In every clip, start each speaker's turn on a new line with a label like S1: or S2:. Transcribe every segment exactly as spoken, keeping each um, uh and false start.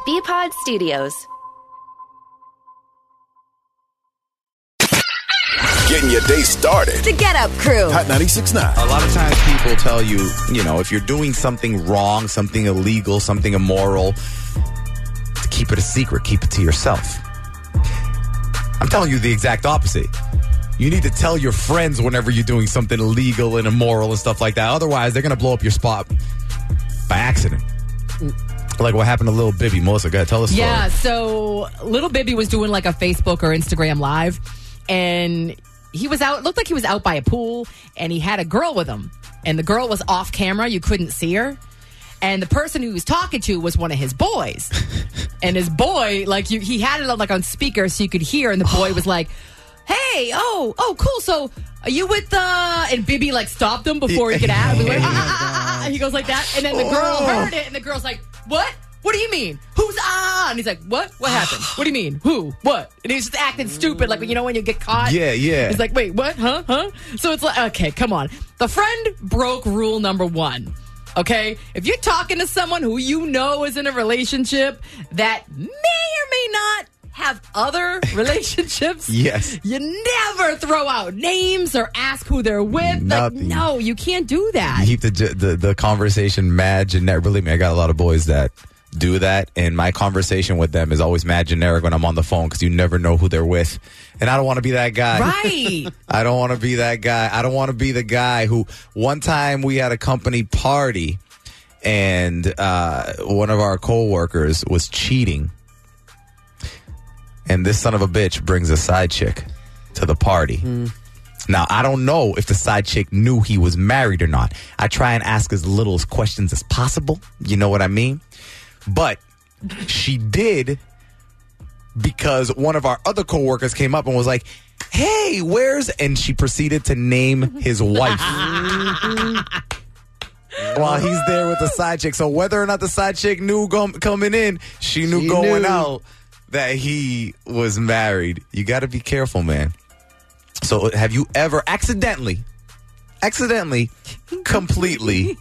S1: B-Pod Studios.
S2: Getting your day started.
S3: The Get Up Crew.
S2: Hot ninety-six point nine.
S4: A lot of times people tell you, you know, if you're doing something wrong, something illegal, something immoral, to keep it a secret, keep it to yourself. I'm telling you the exact opposite. You need to tell your friends whenever you're doing something illegal and immoral and stuff like that. Otherwise, they're going to blow up your spot by accident. Like what happened to Lil Bibby. Melissa, go ahead, tell us.
S5: Yeah, so Lil Bibby was doing like a Facebook or Instagram live, and he was out, looked like he was out by a pool, and he had a girl with him. And the girl was off camera. You couldn't see her. And the person who he was talking to was one of his boys. And his boy, like, you, he had it on, like, on speaker so you could hear. And the boy was like, hey, oh, oh, cool. So are you with, uh, and Bibby, like, stopped him before he could ask. He, like, ah, ah, ah, ah. He goes like that. And then the girl heard it, and the girl's like, what? What do you mean? Who's ah? And he's like, what? What happened? What do you mean? Who? What? And he's just acting stupid, like, you know, when you get caught.
S4: Yeah, yeah.
S5: He's like, wait, what? Huh? Huh? So it's like, okay, come on. The friend broke rule number one. Okay? If you're talking to someone who you know is in a relationship that may or may not have other relationships,
S4: yes,
S5: you never throw out names or ask who they're with. Like, no, you can't do that.
S4: You keep the the, the conversation mad generic. Believe me, I got a lot of boys that do that, and my conversation with them is always mad generic when I'm on the phone because you never know who they're with, and I don't want to be that guy.
S5: Right.
S4: I don't want to be that guy. I don't want to be the guy who one time we had a company party, and uh, one of our coworkers was cheating. And this son of a bitch brings a side chick to the party. Mm. Now, I don't know if the side chick knew he was married or not. I try and ask as little questions as possible. You know what I mean? But she did because one of our other coworkers came up and was like, hey, where's... And she proceeded to name his wife. While he's there with the side chick. So whether or not the side chick knew go- coming in, she knew she going knew. out. That he was married. You got to be careful, man. So have you ever accidentally, accidentally, completely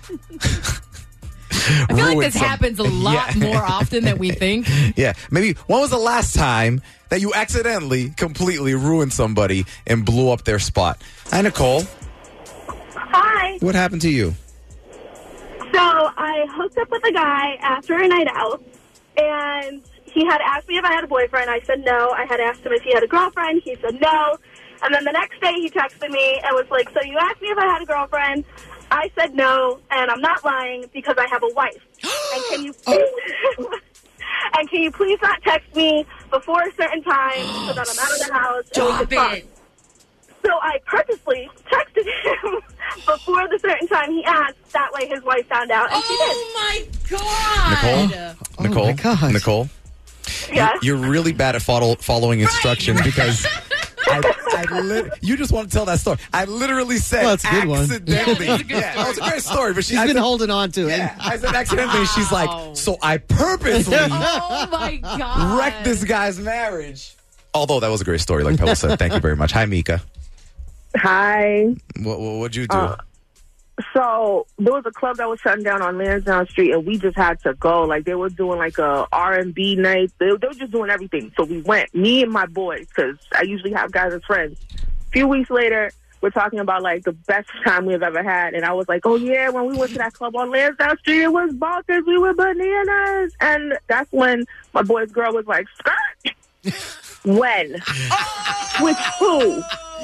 S5: I feel like this some, happens a lot yeah. more often than we think.
S4: Yeah. Maybe when was the last time that you accidentally, completely ruined somebody and blew up their spot? Hi, Nicole.
S6: Hi.
S4: What happened to you?
S6: So I hooked up with a guy after a night out, and he had asked me if I had a boyfriend. I said no. I had asked him if he had a girlfriend. He said no. And then the next day he texted me and was like, so you asked me if I had a girlfriend. I said no, and I'm not lying because I have a wife. And can you please, and can you please not text me before a certain time so that I'm out of the house?
S5: Stop it.
S6: So I purposely texted him before the certain time he asked. That way his wife found out, and
S5: oh
S6: she did.
S5: Oh, my God.
S4: Nicole?
S7: Oh,
S4: Nicole?
S7: my
S4: Nicole?
S6: Yes?
S4: You're, you're really bad at follow, following instructions right. because... I, I lit- you just want to tell that story. I literally said
S7: well, that's a good
S4: accidentally.
S7: One.
S4: Yeah, that was a great story. But she,
S7: she's
S4: I
S7: been
S4: said,
S7: holding on to it.
S4: Yeah, I said accidentally. And she's like, so I purposely
S5: oh my God.
S4: wrecked this guy's marriage. Although that was a great story, like Pebble said. Thank you very much. Hi, Mika.
S8: Hi.
S4: What, what, what'd you do?
S8: Uh, so there was a club that was shutting down on Lansdowne Street, and we just had to go. Like, they were doing, like, a R and B night. They, they were just doing everything. So we went, me and my boys, because I usually have guys as friends. A few weeks later, we're talking about, like, the best time we've ever had. And I was like, oh, yeah, when we went to that club on Lansdowne Street, it was bonkers. We were bananas. And that's when my boy's girl was like, skirt. When? With who?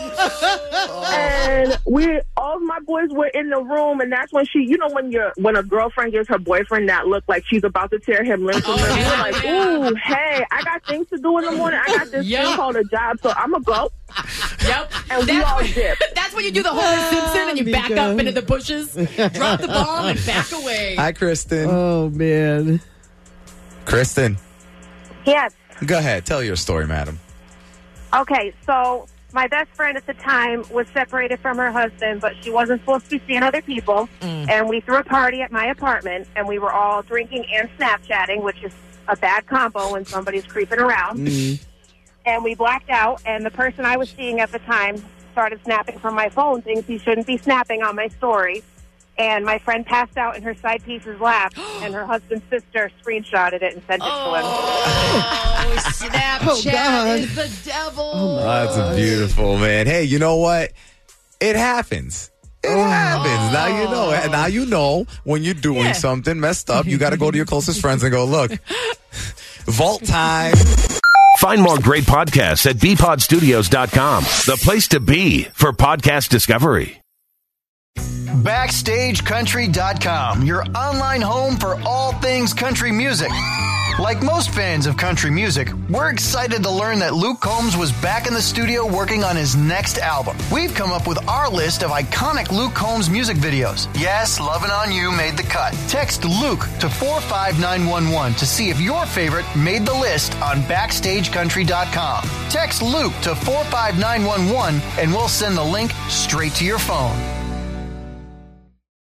S8: And we, all of my boys were in the room, and that's when she, you know, when you're, when a girlfriend gives her boyfriend that look like she's about to tear him limb from limb, we were like, ooh, hey, I got things to do in the morning. I got this
S5: yep.
S8: thing called a job, so I'm gonna go.
S5: Yep.
S8: And we
S5: that's
S8: all
S5: when,
S8: dip.
S5: That's when you do the Homer Simpson and you back up into the bushes, drop the bomb, and back away.
S4: Hi, Kristen.
S7: Oh, man.
S4: Kristen.
S9: Yes.
S4: Go ahead. Tell your story, madam.
S9: Okay, so my best friend at the time was separated from her husband, but she wasn't supposed to be seeing other people. Mm. And we threw a party at my apartment, and we were all drinking and Snapchatting, which is a bad combo when somebody's creeping around. Mm. And we blacked out, and the person I was seeing at the time started snapping from my phone, things he shouldn't be snapping on my story. And my friend passed out in her side piece's lap, and her husband's sister screenshotted it and sent it
S5: Oh,
S9: to him.
S5: oh Snapchat
S1: God.
S5: is the devil.
S4: Oh, that's beautiful, man. Hey, you know what? It happens. It happens. Now you know. Now you know when you're doing
S5: Yeah.
S4: something messed up. You got to go to your closest friends and go, look, vault time.
S3: Find more great podcasts at b pod studios dot com, the place to be for podcast discovery.
S7: Backstage Country dot com, your online home for all things country music. Like most fans of country music, we're excited to learn that Luke Combs was back in the studio working on his next album. We've come up with our list of iconic Luke Combs music videos. Yes, Lovin' On You made the cut. Text Luke to four five nine one one to see if your favorite made the list on Backstage Country dot com. Text Luke to four five nine one one and we'll send the link straight to your phone.